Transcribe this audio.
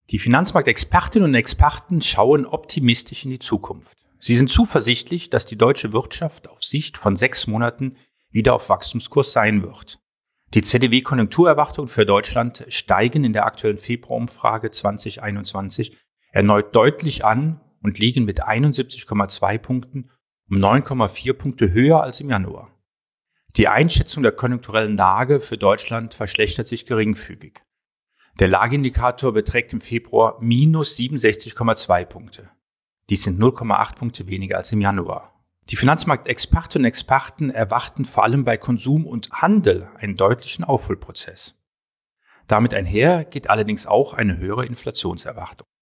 Die Finanzmarktexpertinnen und Experten schauen optimistisch in die Zukunft. Sie sind zuversichtlich, dass die deutsche Wirtschaft auf Sicht von 6 Monaten wieder auf Wachstumskurs sein wird. Die ZDW-Konjunkturerwartungen für Deutschland steigen in der aktuellen Februarumfrage 2021 erneut deutlich an und liegen mit 71,2 Punkten um 9,4 Punkte höher als im Januar. Die Einschätzung der konjunkturellen Lage für Deutschland verschlechtert sich geringfügig. Der Lageindikator beträgt im Februar minus 67,2 Punkte. Dies sind 0,8 Punkte weniger als im Januar. Die Finanzmarktexpertinnen und Experten erwarten vor allem bei Konsum und Handel einen deutlichen Aufholprozess. Damit einher geht allerdings auch eine höhere Inflationserwartung.